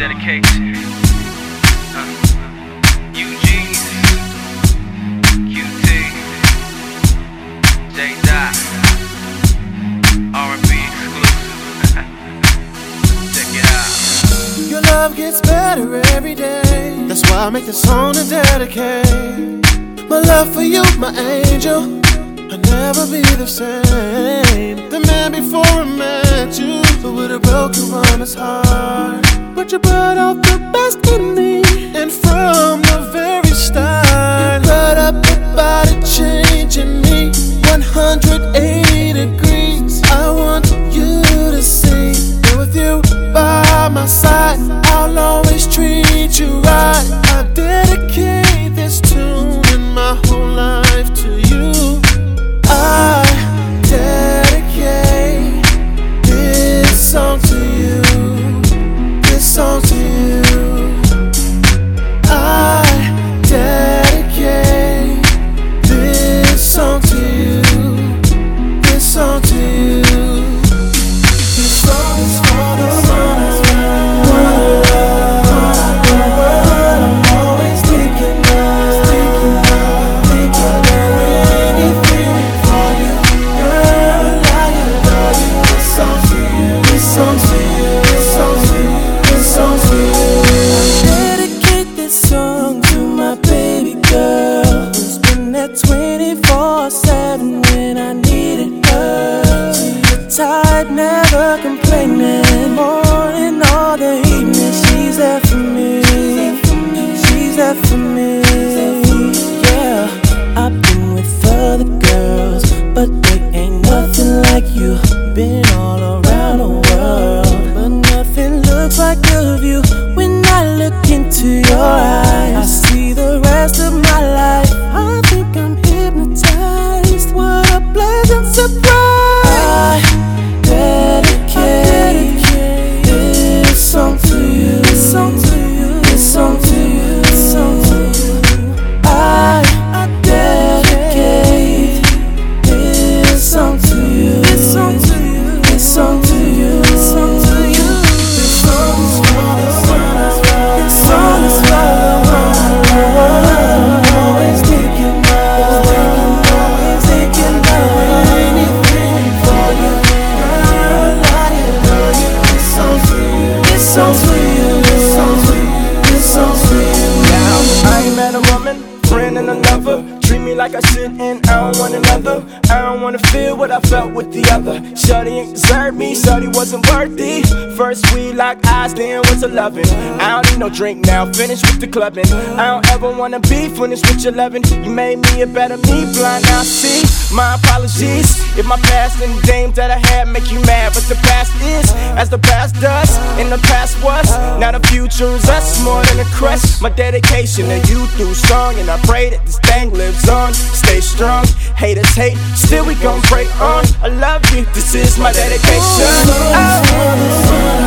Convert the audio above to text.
dedication. Eugene, QT, J-Dot, R&B exclusive. Check it out. Your love gets better every day. That's why I make this song to dedicate. My love for you, my angel, I'll never be the same. The man before I met you, but with a broken woman's heart. But you brought out the best in me, and from the very start, you brought up about it changing me 180 degrees. I want you to see that with you by my side, I'll always treat you right. I dedicate this tune and my whole life to you. I dedicate this song to you. This song to you. I dedicate this song to you. This song to you. This song is for the one. I'm always thinking of anything for you, girl. I love you. This song to you. This song to you. This song to you. This song to you. I dedicate this song to my baby girl, who's been there 24/7 when I needed her. She's tired, never complaining. Morning, all the evening, she's there for me. She's there for me. Yeah, I've been with other girls, but they ain't nothing like you. Been all around the world, but nothing looks like the view. When I look into your eyes, I see the rest of my life. I think I'm hypnotized. What a pleasant surprise. I dedicate this song to you. This song to you. This song to you. This song to you. I dedicate this song to you. This song to you. This song to you. This song to you. This song is for the one. This song is for the one. I'm always thinking of anything for you, girl. I love you. This song to you. This song to you. This song to you. This song to you. Now, I ain't met a woman, friend and a lover. Treat me like I should and I don't want another. I don't wanna feel what I felt with the other. Shorty ain't deserve me, shorty wasn't worthy. First we locked eyes, then was a loving. I don't need no drink now, finished with the clubbing. I don't ever wanna be finished with your loving. You made me a better me, blind now see. My apologies if my past and the games that I had make you mad. But the past is as the past does, and the past was. Now the future is us, more than a crush. My dedication to you through song, and I pray that this thing lives on. Stay strong, haters hate, still we gon' break on. I love you, this is my dedication. Oh.